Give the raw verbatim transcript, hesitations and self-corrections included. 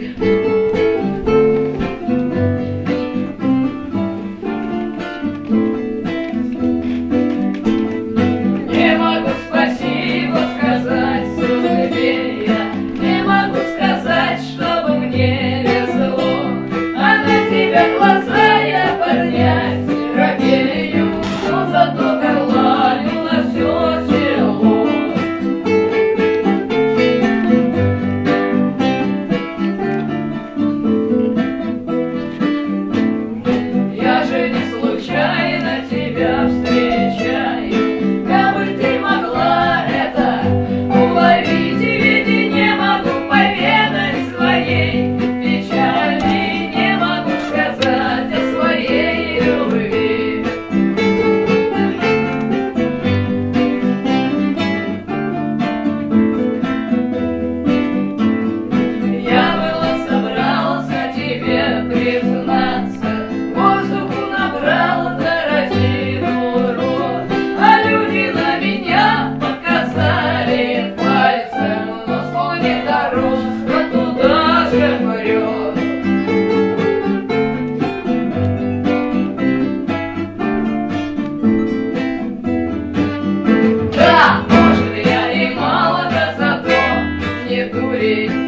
Не могу спасибо сказать судьбе я, не могу сказать, чтобы мне везло, а на тебя глаза я поднять не робею, но зато горланю на все село. Я же не случайно тебя встречаю, кабы ты могла это уловить, ведь и не могу поведать своей печали, не могу сказать о своей любви. Я было собрался тебе признаться, воздуху набрал заразину рот, а люди на меня показали пальцем, но слово не дорог, а туда же врет. Да, может, я и молода, зато не дури.